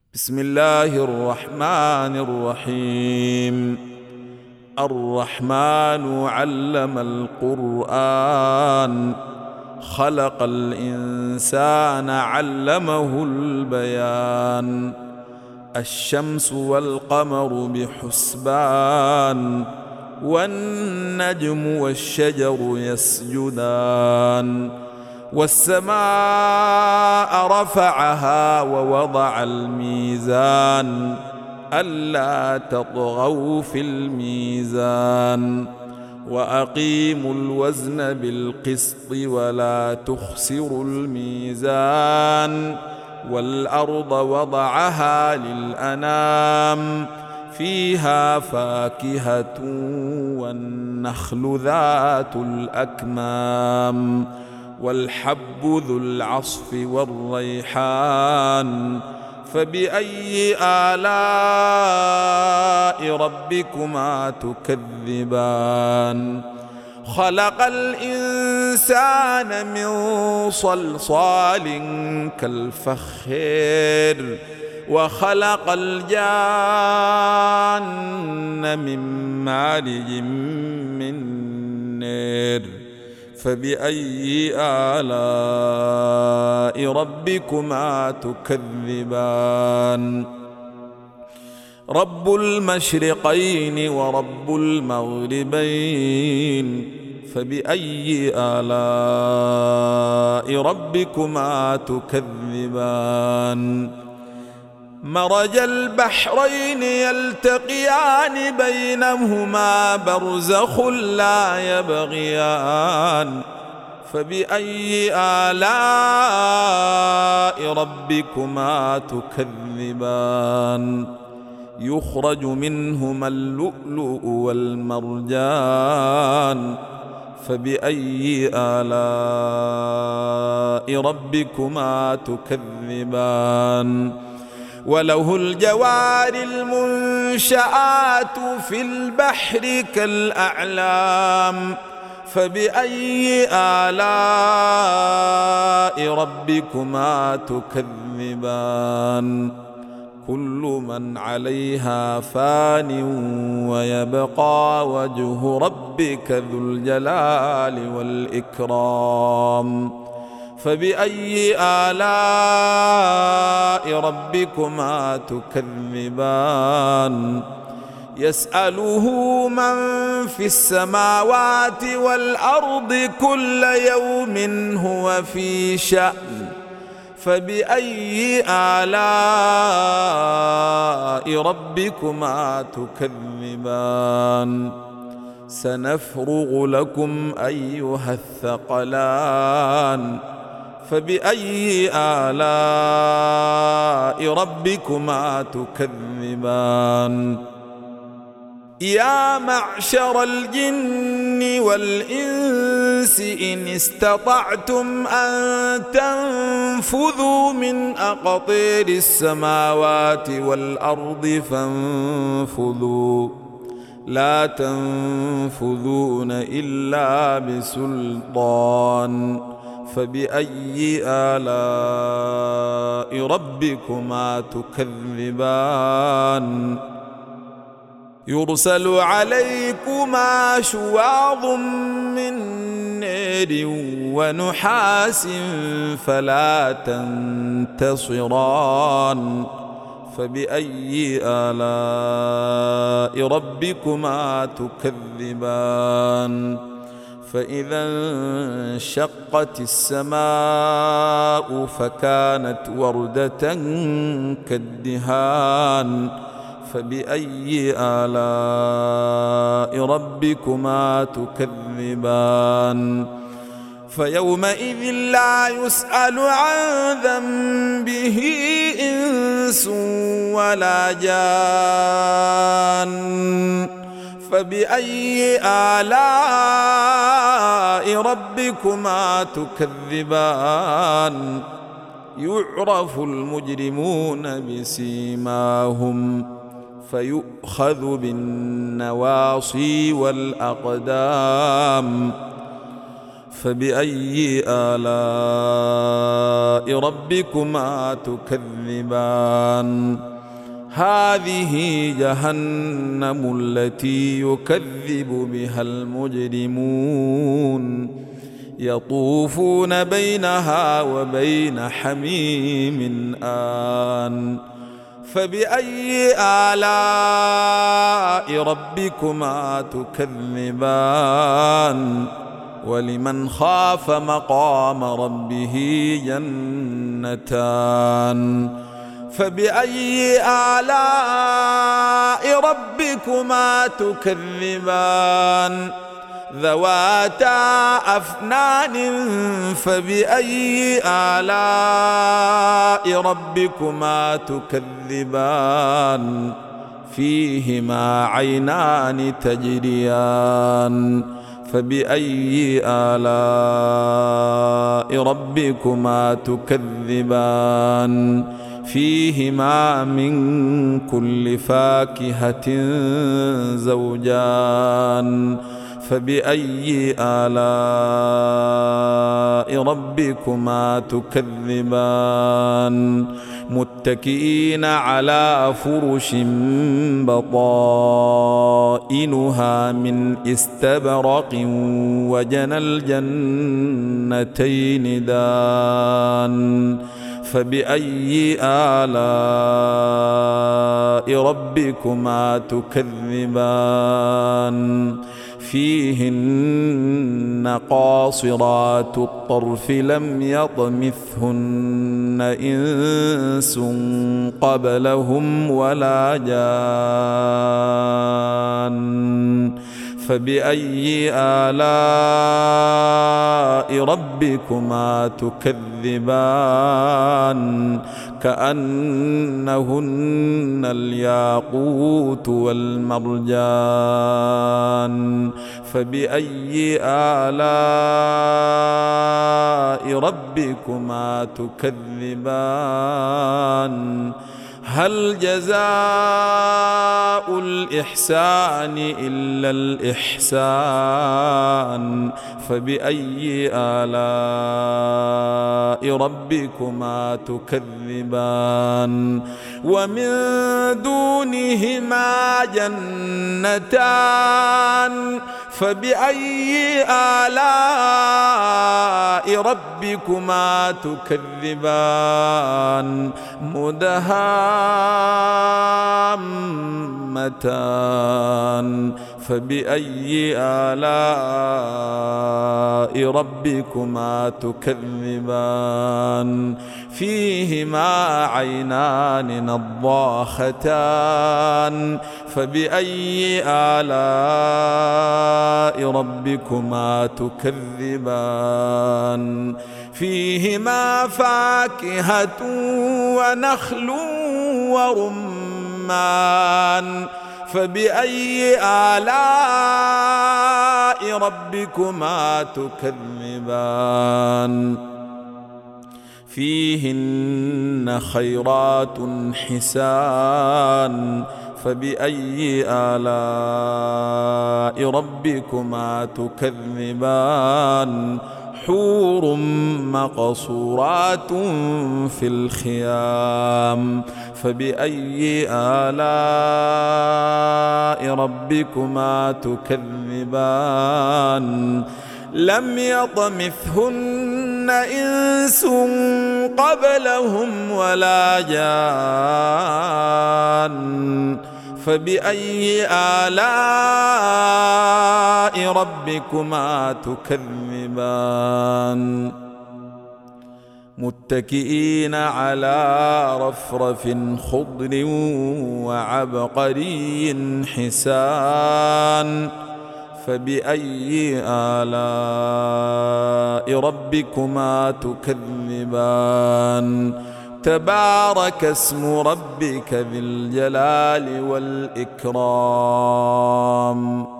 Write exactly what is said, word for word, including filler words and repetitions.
بسم الله الرحمن الرحيم. الرحمن علم القرآن، خلق الإنسان علمه البيان. الشمس والقمر بحسبان، والنجم والشجر يسجدان. والسماء رفعها ووضع الميزان، ألا تطغوا في الميزان. وأقيموا الوزن بالقسط ولا تخسروا الميزان. والأرض وضعها للأنام، فيها فاكهة والنخل ذات الأكمام. والحب ذو العصف والريحان، فبأي آلاء ربكما تكذبان. خلق الإنسان من صلصال كالفخار، وخلق الجان من مارج من نار. فبأي آلاء ربكما تكذبان. رب المشرقين ورب المغربين، فبأي آلاء ربكما تكذبان. مرج البحرين يلتقيان، بينهما برزخ لا يبغيان. فبأي آلاء ربكما تكذبان. يخرج منهما اللؤلؤ والمرجان، فبأي آلاء ربكما تكذبان. وله الجوار المنشآت في البحر كالأعلام، فبأي آلاء ربكما تكذبان. كل من عليها فان، ويبقى وجه ربك ذو الجلال والإكرام. فبأي آلاء ربكما تكذبان. يسأله من في السماوات والأرض كل يوم هو في شأن. فبأي آلاء ربكما تكذبان. سنفرغ لكم أيها الثقلان، فبأي آلاء ربكما تكذبان. يا معشر الجن والإنس إن استطعتم أن تنفذوا من أقطار السماوات والأرض فانفذوا، لا تنفذون إلا بسلطان. فبأي آلاء ربكما تكذبان. يرسل عليكما شواظ من نار ونحاس فلا تنتصران. فبأي آلاء ربكما تكذبان. فإذا انشقت السماء فكانت وردة كالدهان. فبأي آلاء ربكما تكذبان. فيومئذ لا يسأل عن ذنبه إنس ولا جان. فبأي آلاء ربكما تكذبان. يعرف المجرمون بسيماهم، فيؤخذ بالنواصي والأقدام. فبأي آلاء ربكما تكذبان هذه جهنم التي يكذب بها المجرمون يطوفون بينها وبين حميم آن فبأي آلاء ربكما تكذبان ولمن خاف مقام ربه جنتان فبأي آلاء ربكما تكذبان ذواتا أفنان فبأي آلاء ربكما تكذبان فيهما عينان تجريان فبأي آلاء ربكما تكذبان فيهما من كل فاكهة زوجان فبأي آلاء ربكما تكذبان متكئين على فرش بطائنها من استبرق وجنى الجنتين دان فبأي آلاء ربكما تكذبان فيهن قاصرات الطرف لم يطمثهن إنس قبلهم ولا جان فبأي آلاء ربكما تكذبان كأنهن الياقوت والمرجان فبأي آلاء ربكما تكذبان هل جزاء الإحسان إلا الإحسان فبأي آلاء ربكما تكذبان ومن دونهما جنتان فبأي آلاء ربكما تكذبان مدهامتان فبأي آلاء ربكما تكذبان فيهما عينان نضاختان فبأي آلاء ربكما تكذبان فيهما فاكهة ونخل ورمان فبأي آلاء ربكما تكذبان فيهن خيرات حسان فبأي آلاء ربكما تكذبان حور مقصورات في الخيام فبأي آلاء ربكما تكذبان لم يطمثهن إنس قبلهم ولا جان فبأي آلاء ربكما تكذبان متكئين على رفرف خضر وعبقري حسان فبأي آلاء ربكما تكذبان تبارك اسم ربك ذي الجلال والإكرام